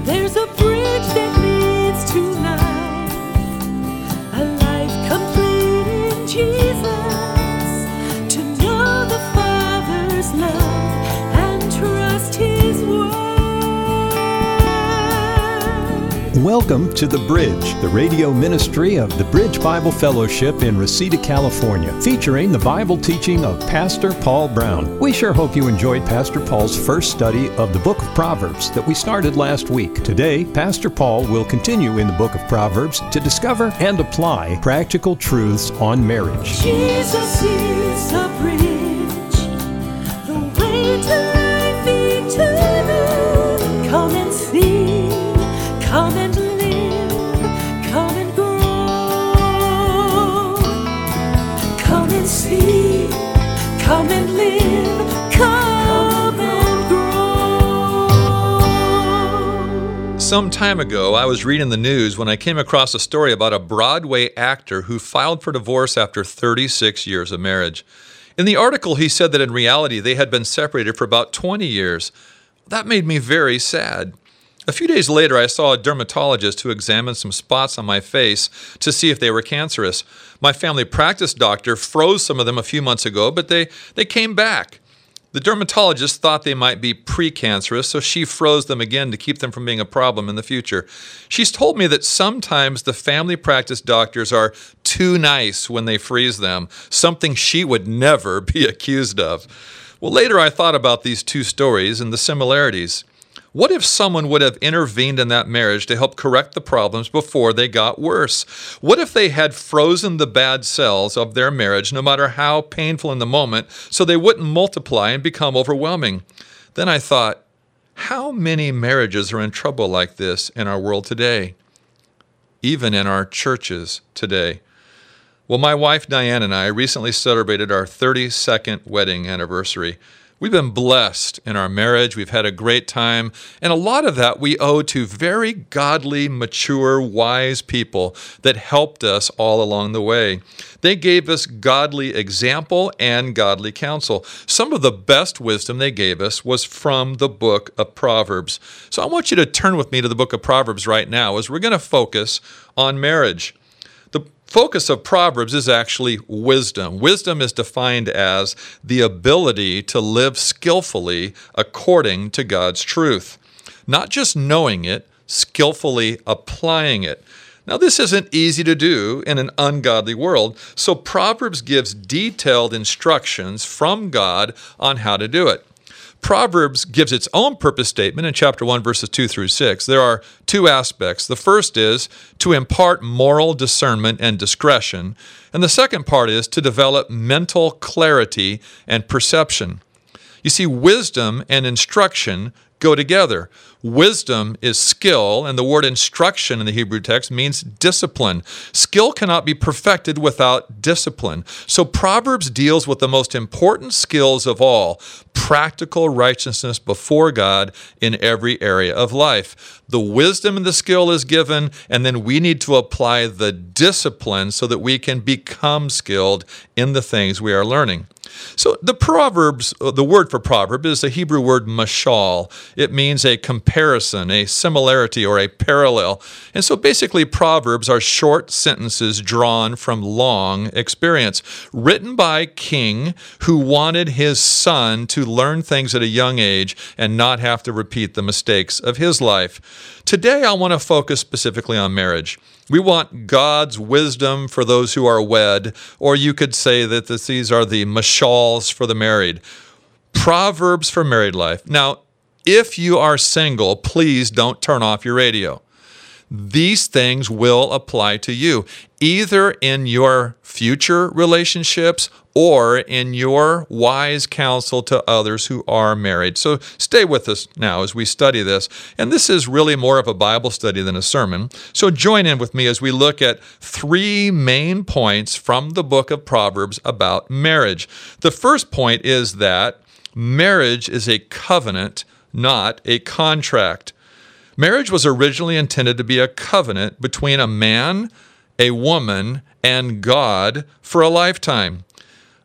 There's a bridge that leads to life, a life complete in Jesus, to know the Father's love and trust His word. Welcome to The Bridge, the radio ministry of the Bridge Bible Fellowship in Reseda, California, featuring the Bible teaching of Pastor Paul Brown. We sure hope you enjoyed Pastor Paul's first study of the book of Proverbs that we started last week. Today, Pastor Paul will continue in the book of Proverbs to discover and apply practical truths on marriage. Jesus is a bridge, the way to life eternal. Come and see, come and live, come and grow. Come and see, come and live, come and grow. Some time ago, I was reading the news when I came across a story about a Broadway actor who filed for divorce after 36 years of marriage. In the article, he said that in reality, they had been separated for about 20 years. That made me very sad. A few days later, I saw a dermatologist who examined some spots on my face to see if they were cancerous. My family practice doctor froze some of them a few months ago, but they came back. The dermatologist thought they might be precancerous, so she froze them again to keep them from being a problem in the future. She's told me that sometimes the family practice doctors are too nice when they freeze them, something she would never be accused of. Well, later I thought about these two stories and the similarities. What if someone would have intervened in that marriage to help correct the problems before they got worse? What if they had frozen the bad cells of their marriage, no matter how painful in the moment, so they wouldn't multiply and become overwhelming? Then I thought, how many marriages are in trouble like this in our world today? Even in our churches today. Well, my wife Diane and I recently celebrated our 32nd wedding anniversary. We've been blessed in our marriage. We've had a great time. And a lot of that we owe to very godly, mature, wise people that helped us all along the way. They gave us godly example and godly counsel. Some of the best wisdom they gave us was from the book of Proverbs. So I want you to turn with me to the book of Proverbs right now as we're going to focus on marriage. The focus of Proverbs is actually wisdom. Wisdom is defined as the ability to live skillfully according to God's truth. Not just knowing it, skillfully applying it. Now, this isn't easy to do in an ungodly world, so Proverbs gives detailed instructions from God on how to do it. Proverbs gives its own purpose statement in chapter 1, verses 2 through 6. There are two aspects. The first is to impart moral discernment and discretion, and the second part is to develop mental clarity and perception. You see, wisdom and instruction go together. Wisdom is skill, and the word instruction in the Hebrew text means discipline. Skill cannot be perfected without discipline. So Proverbs deals with the most important skills of all, practical righteousness before God in every area of life. The wisdom and the skill is given, and then we need to apply the discipline so that we can become skilled in the things we are learning. So the word for proverb is the Hebrew word mashal. It means a comparison, a similarity, or a parallel. And so basically proverbs are short sentences drawn from long experience, written by a king who wanted his son to learn things at a young age and not have to repeat the mistakes of his life. Today I want to focus specifically on marriage. We want God's wisdom for those who are wed, or you could say that these are the mashals for the married. Proverbs for married life. Now, if you are single, please don't turn off your radio. These things will apply to you, either in your future relationships or in your wise counsel to others who are married. So stay with us now as we study this. And this is really more of a Bible study than a sermon. So join in with me as we look at three main points from the book of Proverbs about marriage. The first point is that marriage is a covenant, not a contract. Marriage was originally intended to be a covenant between a man, a woman, and God for a lifetime.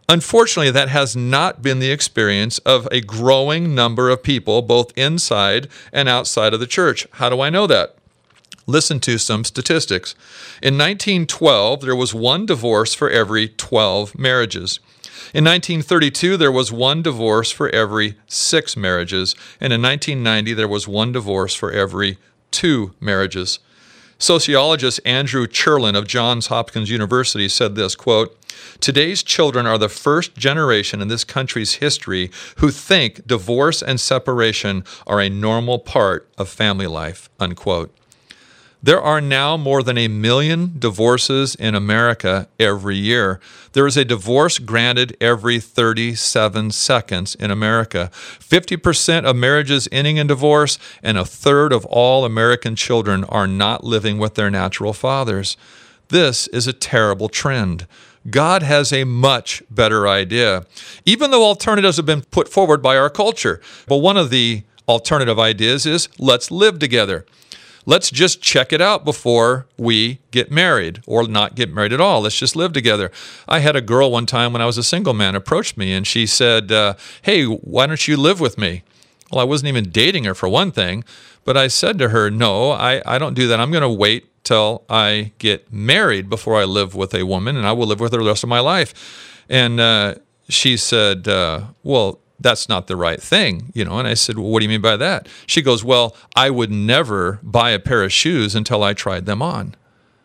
Unfortunately, that has not been the experience of a growing number of people, both inside and outside of the church. How do I know that? Listen to some statistics. In 1912, there was one divorce for every 12 marriages. In 1932, there was one divorce for every 6 marriages. And in 1990, there was one divorce for every 2 marriages. Sociologist Andrew Cherlin of Johns Hopkins University said this, quote, "Today's children are the first generation in this country's history who think divorce and separation are a normal part of family life," unquote. There are now more than 1 million divorces in America every year. There is a divorce granted every 37 seconds in America. 50% of marriages ending in divorce, and 1/3 of all American children are not living with their natural fathers. This is a terrible trend. God has a much better idea, even though alternatives have been put forward by our culture. But one of the alternative ideas is, let's live together. Let's just check it out before we get married, or not get married at all. Let's just live together. I had a girl one time when I was a single man approach me, and she said, hey, why don't you live with me? Well, I wasn't even dating her for one thing, but I said to her, no, I don't do that. I'm going to wait till I get married before I live with a woman, and I will live with her the rest of my life. And she said, well, that's not the right thing, And I said, well, what do you mean by that? She goes, well, I would never buy a pair of shoes until I tried them on.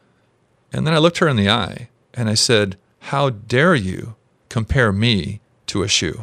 And then I looked her in the eye and I said, how dare you compare me to a shoe?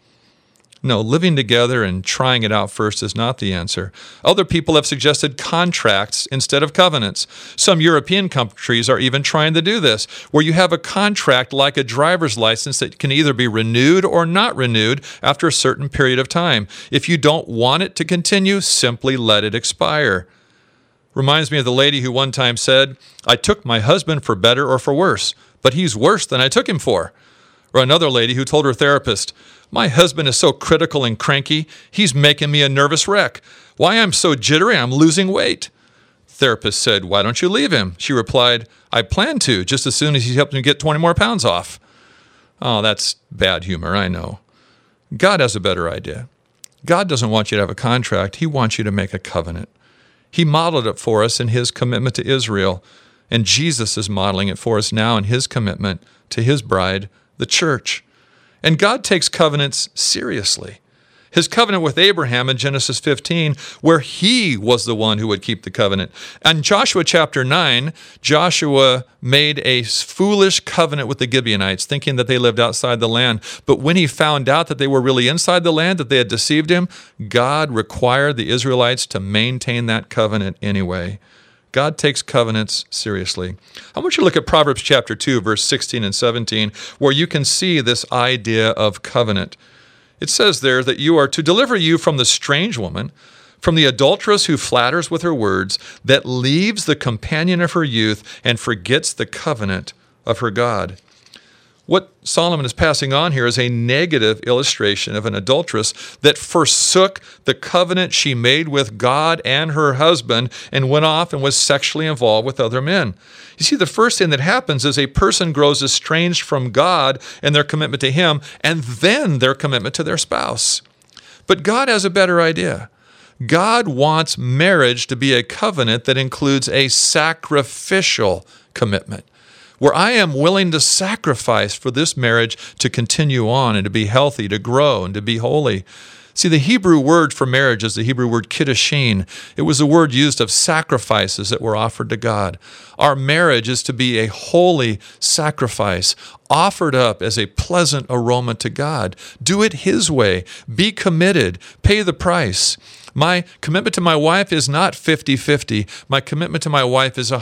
No, living together and trying it out first is not the answer. Other people have suggested contracts instead of covenants. Some European countries are even trying to do this, where you have a contract like a driver's license that can either be renewed or not renewed after a certain period of time. If you don't want it to continue, simply let it expire. Reminds me of the lady who one time said, I took my husband for better or for worse, but he's worse than I took him for. Or another lady who told her therapist, my husband is so critical and cranky, he's making me a nervous wreck. Why I'm so jittery, I'm losing weight. Therapist said, why don't you leave him? She replied, I plan to, just as soon as he helps me get 20 more pounds off. Oh, that's bad humor, I know. God has a better idea. God doesn't want you to have a contract. He wants you to make a covenant. He modeled it for us in his commitment to Israel, and Jesus is modeling it for us now in his commitment to his bride, the church. And God takes covenants seriously. His covenant with Abraham in Genesis 15, where he was the one who would keep the covenant. And Joshua chapter 9, Joshua made a foolish covenant with the Gibeonites, thinking that they lived outside the land. But when he found out that they were really inside the land, that they had deceived him, God required the Israelites to maintain that covenant anyway. God takes covenants seriously. I want you to look at Proverbs chapter 2, verse 16 and 17, where you can see this idea of covenant. It says there that you are to deliver you from the strange woman, from the adulteress who flatters with her words, that leaves the companion of her youth and forgets the covenant of her God. What Solomon is passing on here is a negative illustration of an adulteress that forsook the covenant she made with God and her husband and went off and was sexually involved with other men. You see, the first thing that happens is a person grows estranged from God and their commitment to him, and then their commitment to their spouse. But God has a better idea. God wants marriage to be a covenant that includes a sacrificial commitment, where I am willing to sacrifice for this marriage to continue on and to be healthy, to grow, and to be holy. See, the Hebrew word for marriage is the Hebrew word kiddushin. It was a word used of sacrifices that were offered to God. Our marriage is to be a holy sacrifice, offered up as a pleasant aroma to God. Do it his way. Be committed. Pay the price. My commitment to my wife is not 50-50. My commitment to my wife is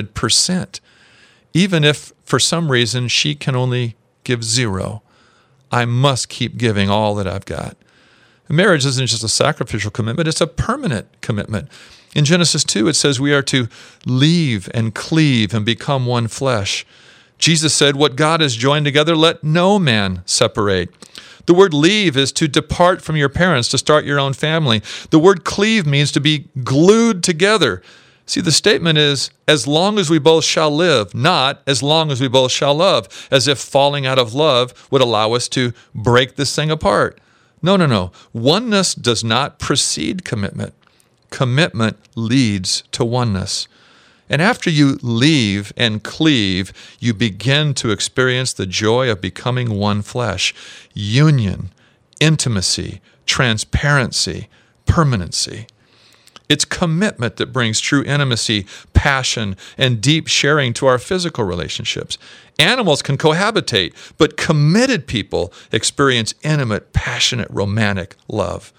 100%. Even if, for some reason, she can only give 0, I must keep giving all that I've got. Marriage isn't just a sacrificial commitment, it's a permanent commitment. In Genesis 2, it says we are to leave and cleave and become one flesh. Jesus said, what God has joined together, let no man separate. The word leave is to depart from your parents, to start your own family. The word cleave means to be glued together. See, the statement is, as long as we both shall live, not as long as we both shall love, as if falling out of love would allow us to break this thing apart. No. Oneness does not precede commitment. Commitment leads to oneness. And after you leave and cleave, you begin to experience the joy of becoming one flesh, union, intimacy, transparency, permanency. It's commitment that brings true intimacy, passion, and deep sharing to our physical relationships. Animals can cohabitate, but committed people experience intimate, passionate, romantic love.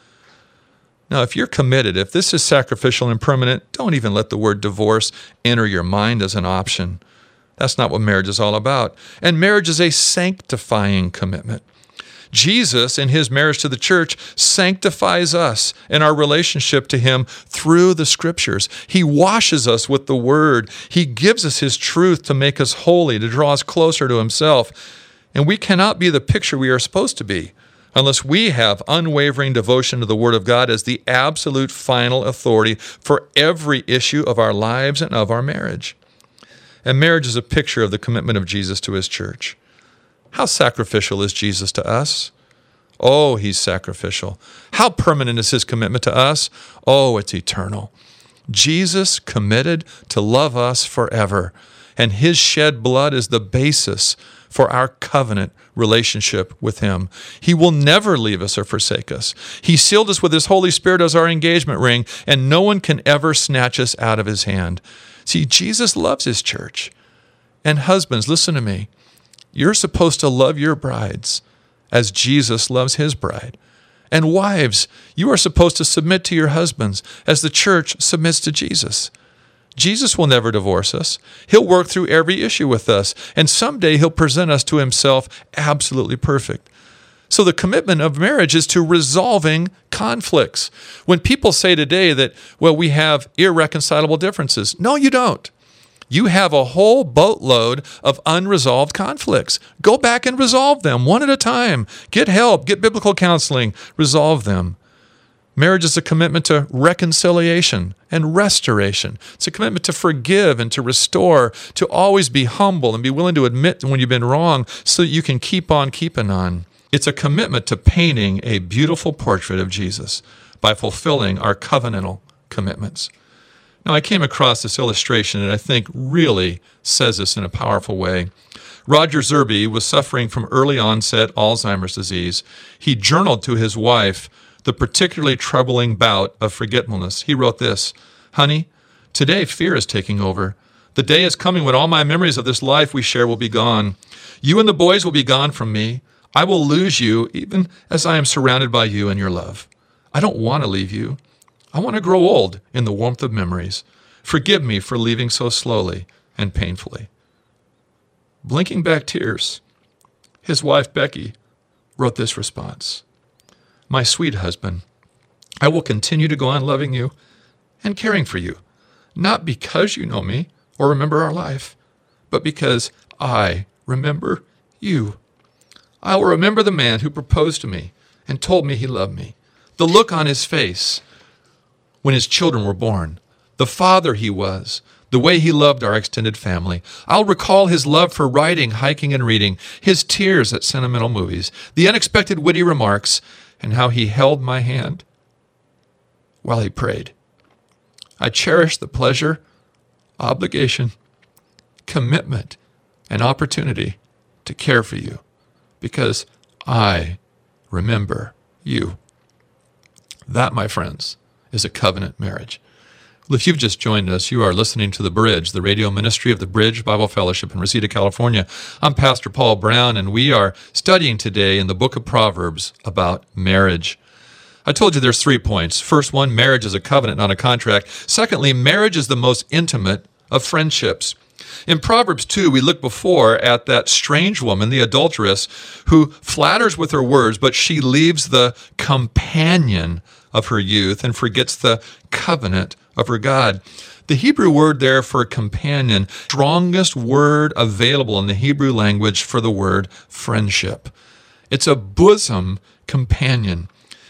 Now, if you're committed, if this is sacrificial and permanent, don't even let the word divorce enter your mind as an option. That's not what marriage is all about. And marriage is a sanctifying commitment. Jesus, in his marriage to the church, sanctifies us in our relationship to him through the scriptures. He washes us with the word. He gives us his truth to make us holy, to draw us closer to himself. And we cannot be the picture we are supposed to be unless we have unwavering devotion to the word of God as the absolute final authority for every issue of our lives and of our marriage. And marriage is a picture of the commitment of Jesus to his church. How sacrificial is Jesus to us? Oh, he's sacrificial. How permanent is his commitment to us? Oh, it's eternal. Jesus committed to love us forever, and his shed blood is the basis for our covenant relationship with him. He will never leave us or forsake us. He sealed us with his Holy Spirit as our engagement ring, and no one can ever snatch us out of his hand. See, Jesus loves his church. And husbands, listen to me. You're supposed to love your brides as Jesus loves his bride. And wives, you are supposed to submit to your husbands as the church submits to Jesus. Jesus will never divorce us. He'll work through every issue with us, and someday he'll present us to himself absolutely perfect. So the commitment of marriage is to resolving conflicts. When people say today that, well, we have irreconcilable differences, no, you don't. You have a whole boatload of unresolved conflicts. Go back and resolve them one at a time. Get help, get biblical counseling, resolve them. Marriage is a commitment to reconciliation and restoration. It's a commitment to forgive and to restore, to always be humble and be willing to admit when you've been wrong so that you can keep on keeping on. It's a commitment to painting a beautiful portrait of Jesus by fulfilling our covenantal commitments. Now, I came across this illustration and I think really says this in a powerful way. Roger Zerby was suffering from early onset Alzheimer's disease. He journaled to his wife the particularly troubling bout of forgetfulness. He wrote this, "Honey, today fear is taking over. The day is coming when all my memories of this life we share will be gone. You and the boys will be gone from me. I will lose you even as I am surrounded by you and your love. I don't want to leave you. I want to grow old in the warmth of memories. Forgive me for leaving so slowly and painfully." Blinking back tears, his wife, Becky, wrote this response, "My sweet husband, I will continue to go on loving you and caring for you, not because you know me or remember our life, but because I remember you. I will remember the man who proposed to me and told me he loved me, the look on his face when his children were born, the father he was, the way he loved our extended family. I'll recall his love for writing, hiking, and reading, his tears at sentimental movies, the unexpected witty remarks, and how he held my hand while he prayed. I cherish the pleasure, obligation, commitment, and opportunity to care for you because I remember you." That, my friends, is a covenant marriage. Well, if you've just joined us, you are listening to The Bridge, the radio ministry of the Bridge Bible Fellowship in Reseda, California. I'm Pastor Paul Brown, and we are studying today in the book of Proverbs about marriage. I told you there's 3 points. First one, marriage is a covenant, not a contract. Secondly, marriage is the most intimate of friendships. In Proverbs 2, we looked before at that strange woman, the adulteress, who flatters with her words, but she leaves the companion of her youth and forgets the covenant of her God. The Hebrew word there for companion, strongest word available in the Hebrew language for the word friendship. It's a bosom companion.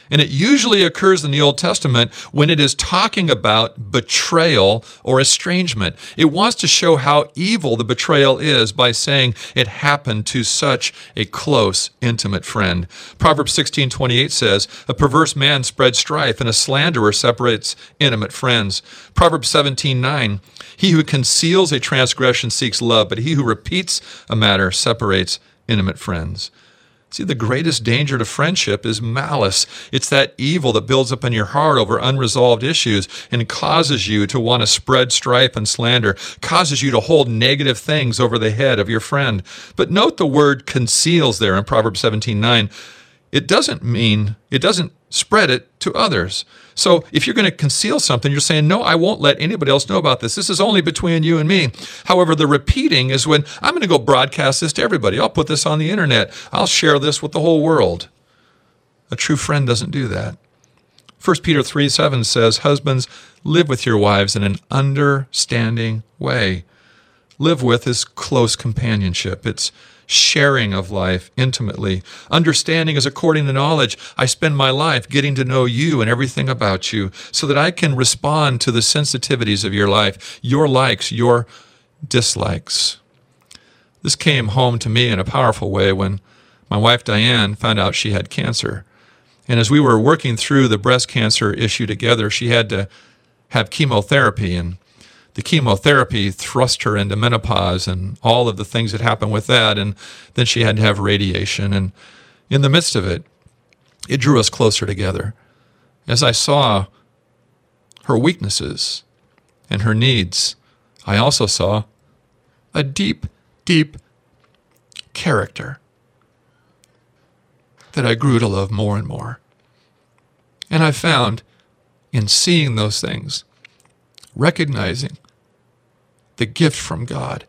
And it usually occurs in the Old Testament when it is talking about betrayal or estrangement. It wants to show how evil the betrayal is by saying it happened to such a close, intimate friend. Proverbs 16:28 says, "A perverse man spreads strife, and a slanderer separates intimate friends." Proverbs 17:9, "He who conceals a transgression seeks love, but he who repeats a matter separates intimate friends." See, the greatest danger to friendship is malice. It's that evil that builds up in your heart over unresolved issues and causes you to want to spread strife and slander, causes you to hold negative things over the head of your friend. But note the word conceals there in Proverbs 17:9. It doesn't spread it to others. So if you're going to conceal something, you're saying, no, I won't let anybody else know about this. This is only between you and me. However, the repeating is when I'm going to go broadcast this to everybody. I'll put this on the internet. I'll share this with the whole world. A true friend doesn't do that. 1 Peter 3:7 says, "Husbands, live with your wives in an understanding way." Live with is close companionship. It's sharing of life intimately. Understanding is according to knowledge. I spend my life getting to know you and everything about you so that I can respond to the sensitivities of your life, your likes, your dislikes. This came home to me in a powerful way when my wife Diane found out she had cancer. And as we were working through the breast cancer issue together, she had to have chemotherapy, and the chemotherapy thrust her into menopause and all of the things that happened with that. And then she had to have radiation. And in the midst of it, it drew us closer together. As I saw her weaknesses and her needs, I also saw a deep, deep character that I grew to love more and more. And I found in seeing those things, recognizing the gift from God,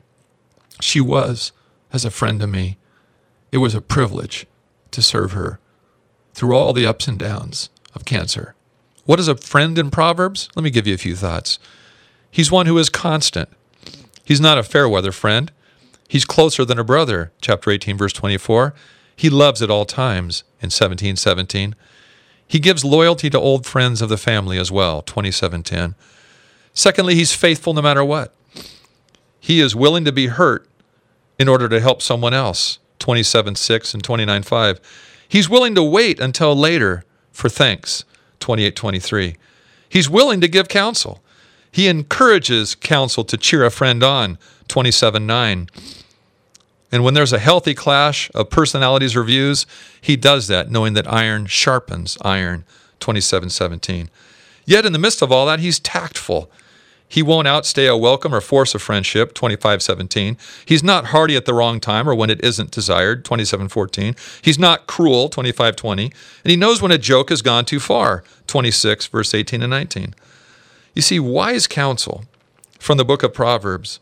she was as a friend to me. It was a privilege to serve her through all the ups and downs of cancer. What is a friend in Proverbs? Let me give you a few thoughts. He's one who is constant. He's not a fair weather friend. He's closer than a brother, chapter 18, verse 24. He loves at all times, in 17:17. He gives loyalty to old friends of the family as well, 27:10. Secondly, he's faithful no matter what. He is willing to be hurt in order to help someone else, 27:6 and 29:5. He's willing to wait until later for thanks, 28:23. He's willing to give counsel. He encourages counsel to cheer a friend on, 27:9. And when there's a healthy clash of personalities or views, he does that knowing that iron sharpens iron, 27:17. Yet in the midst of all that, he's tactful. He won't outstay a welcome or force a friendship, 25:17. He's not hearty at the wrong time or when it isn't desired, 27:14. He's not cruel, 25:20. And he knows when a joke has gone too far, 26, verse 18 and 19. You see, wise counsel from the book of Proverbs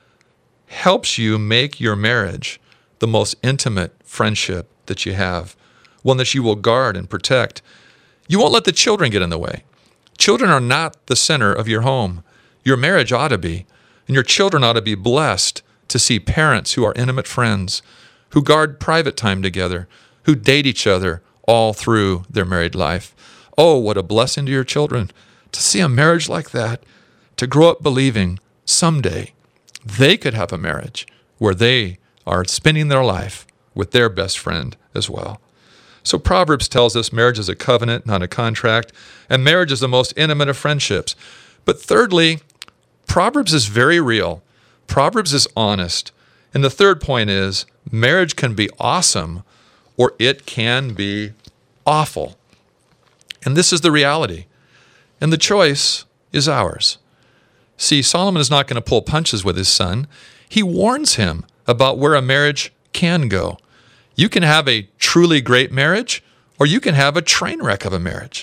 helps you make your marriage the most intimate friendship that you have, one that you will guard and protect. You won't let the children get in the way. Children are not the center of your home. Your marriage ought to be, and your children ought to be blessed to see parents who are intimate friends, who guard private time together, who date each other all through their married life. Oh, what a blessing to your children to see a marriage like that, to grow up believing someday they could have a marriage where they are spending their life with their best friend as well. So Proverbs tells us marriage is a covenant, not a contract, and marriage is the most intimate of friendships. But thirdly, Proverbs is very real. Proverbs is honest. And the third point is marriage can be awesome or it can be awful. And this is the reality. And the choice is ours. See, Solomon is not going to pull punches with his son. He warns him about where a marriage can go. You can have a truly great marriage, or you can have a train wreck of a marriage.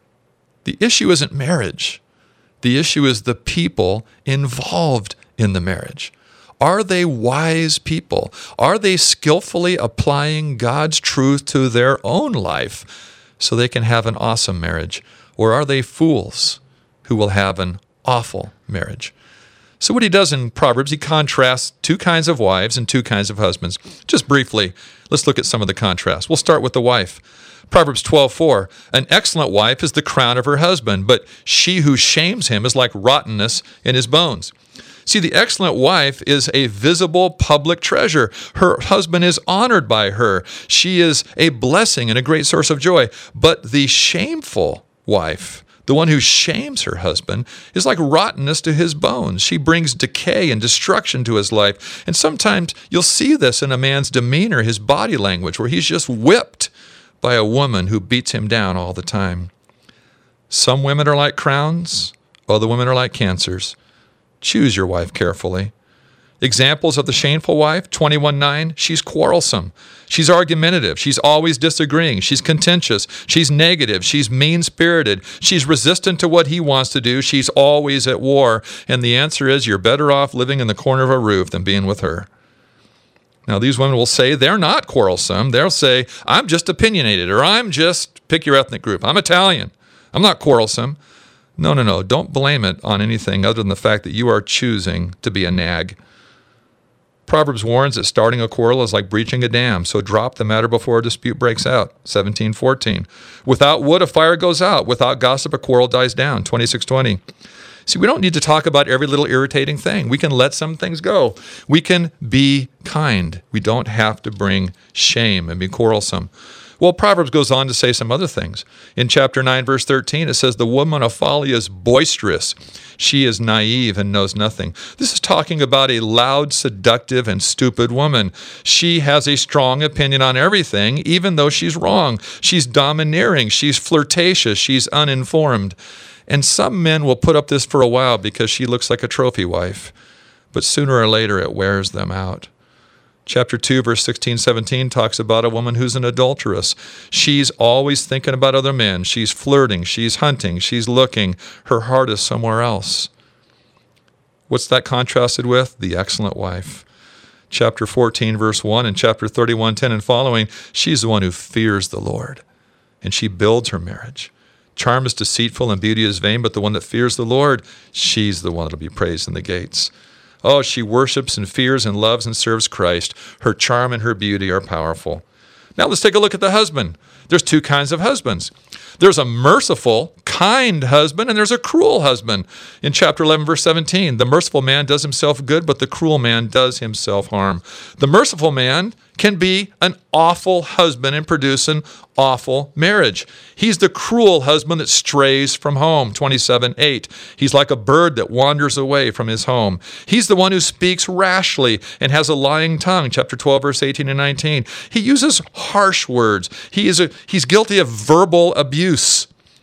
The issue isn't marriage. The issue is the people involved in the marriage. Are they wise people? Are they skillfully applying God's truth to their own life so they can have an awesome marriage? Or are they fools who will have an awful marriage? So what he does in Proverbs, he contrasts two kinds of wives and two kinds of husbands. Just briefly, let's look at some of the contrasts. We'll start with the wife. Proverbs 12:4, an excellent wife is the crown of her husband, but she who shames him is like rottenness in his bones. See, the excellent wife is a visible public treasure. Her husband is honored by her. She is a blessing and a great source of joy. But the shameful wife, the one who shames her husband, is like rottenness to his bones. She brings decay and destruction to his life. And sometimes you'll see this in a man's demeanor, his body language, where he's just whipped by a woman who beats him down all the time. Some women are like crowns, other women are like cancers. Choose your wife carefully. Examples of the shameful wife, 21:9, she's quarrelsome. She's argumentative. She's always disagreeing. She's contentious. She's negative. She's mean-spirited. She's resistant to what he wants to do. She's always at war. And the answer is you're better off living in the corner of a roof than being with her. Now, these women will say they're not quarrelsome. They'll say, I'm just opinionated, or I'm just, pick your ethnic group, I'm Italian. I'm not quarrelsome. No. Don't blame it on anything other than the fact that you are choosing to be a nag. Proverbs warns that starting a quarrel is like breaching a dam, so drop the matter before a dispute breaks out. 17:14. Without wood, a fire goes out. Without gossip, a quarrel dies down. 26:20. See, we don't need to talk about every little irritating thing. We can let some things go. We can be kind. We don't have to bring shame and be quarrelsome. Well, Proverbs goes on to say some other things. In chapter 9, verse 13, it says, the woman of folly is boisterous. She is naive and knows nothing. This is talking about a loud, seductive, and stupid woman. She has a strong opinion on everything, even though she's wrong. She's domineering. She's flirtatious. She's uninformed. And some men will put up this for a while because she looks like a trophy wife. But sooner or later, it wears them out. Chapter 2, verse 16, 17 talks about a woman who's an adulteress. She's always thinking about other men. She's flirting. She's hunting. She's looking. Her heart is somewhere else. What's that contrasted with? The excellent wife. Chapter 14, verse 1 and chapter 31:10 and following, she's the one who fears the Lord, and she builds her marriage. Charm is deceitful and beauty is vain, but the one that fears the Lord, she's the one that will be praised in the gates. Oh, she worships and fears and loves and serves Christ. Her charm and her beauty are powerful. Now let's take a look at the husband. There's two kinds of husbands. There's a merciful, kind husband, and there's a cruel husband. In chapter 11, verse 17, the merciful man does himself good, but the cruel man does himself harm. The merciful man can be an awful husband and produce an awful marriage. He's the cruel husband that strays from home, 27:8. He's like a bird that wanders away from his home. He's the one who speaks rashly and has a lying tongue, chapter 12, verse 18 and 19. He uses harsh words. He's guilty of verbal abuse.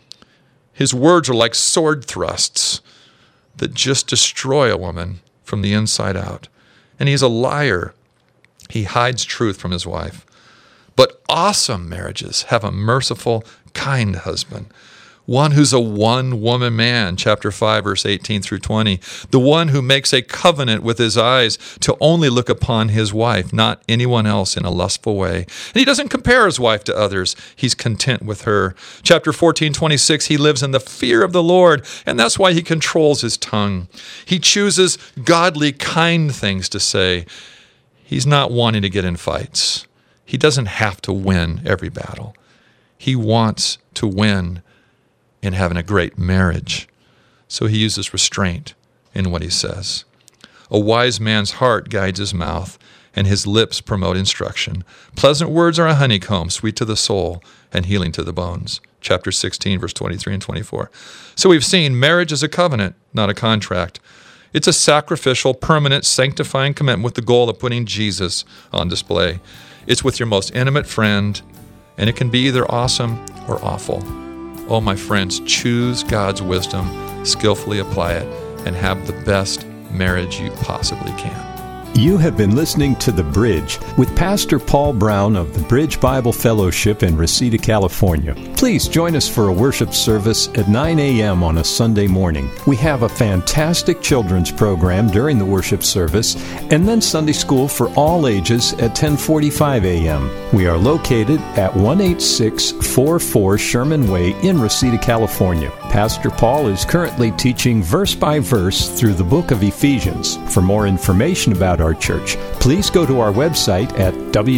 His words are like sword thrusts that just destroy a woman from the inside out. And he's a liar. He hides truth from his wife. But awesome marriages have a merciful, kind husband. One who's a one-woman man, chapter 5, verse 18 through 20. The one who makes a covenant with his eyes to only look upon his wife, not anyone else in a lustful way. And he doesn't compare his wife to others. He's content with her. Chapter 14:26, he lives in the fear of the Lord, and that's why he controls his tongue. He chooses godly, kind things to say. He's not wanting to get in fights. He doesn't have to win every battle. He wants to win in having a great marriage. So he uses restraint in what he says. A wise man's heart guides his mouth, and his lips promote instruction. Pleasant words are a honeycomb, sweet to the soul and healing to the bones. Chapter 16, verse 23 and 24. So we've seen marriage is a covenant, not a contract. It's a sacrificial, permanent, sanctifying commitment with the goal of putting Jesus on display. It's with your most intimate friend, and it can be either awesome or awful. Oh, my friends, choose God's wisdom, skillfully apply it, and have the best marriage you possibly can. You have been listening to The Bridge with Pastor Paul Brown of the Bridge Bible Fellowship in Reseda, California. Please join us for a worship service at 9 a.m. on a Sunday morning. We have a fantastic children's program during the worship service, and then Sunday school for all ages at 10:45 a.m. We are located at 18644 Sherman Way in Reseda, California. Pastor Paul is currently teaching verse by verse through the book of Ephesians. For more information about our church, please go to our website at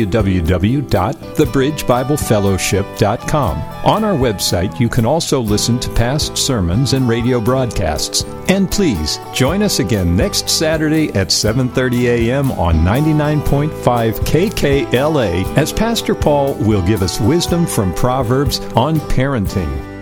www.thebridgebiblefellowship.com. On our website, you can also listen to past sermons and radio broadcasts. And please, join us again next Saturday at 7:30 a.m. on 99.5 KKLA as Pastor Paul will give us wisdom from Proverbs on parenting.